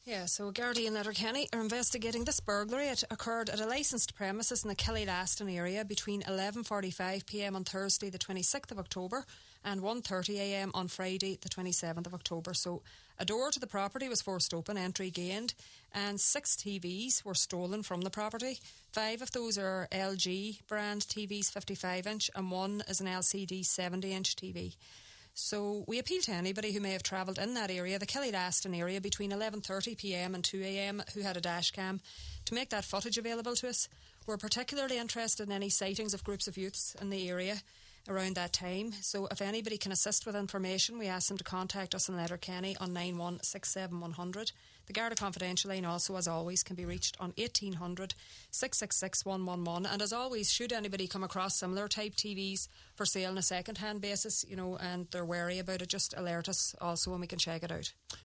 Yeah, so Gardaí in Letterkenny are investigating this burglary. It occurred at a licensed premises in the Kelly-Laston area between 11:45pm on Thursday the 26th of October and 1:30am on Friday the 27th of October. So a door to the property was forced open, entry gained, and 6 TVs were stolen from the property. 5 of those are LG brand TVs 55-inch and 1 is an LCD 70-inch TV. So we appeal to anybody who may have travelled in that area, the Kelly-Laston area, between 11:30pm and 2am, who had a dash cam, to make that footage available to us. We're particularly interested in any sightings of groups of youths in the area around that time. So if anybody can assist with information, we ask them to contact us in Letterkenny on 9167100. The Garda Confidential line also, as always, can be reached on 1800 666 111. And as always, should anybody come across similar type TVs for sale on a second-hand basis, and they're wary about it, just alert us also and we can check it out.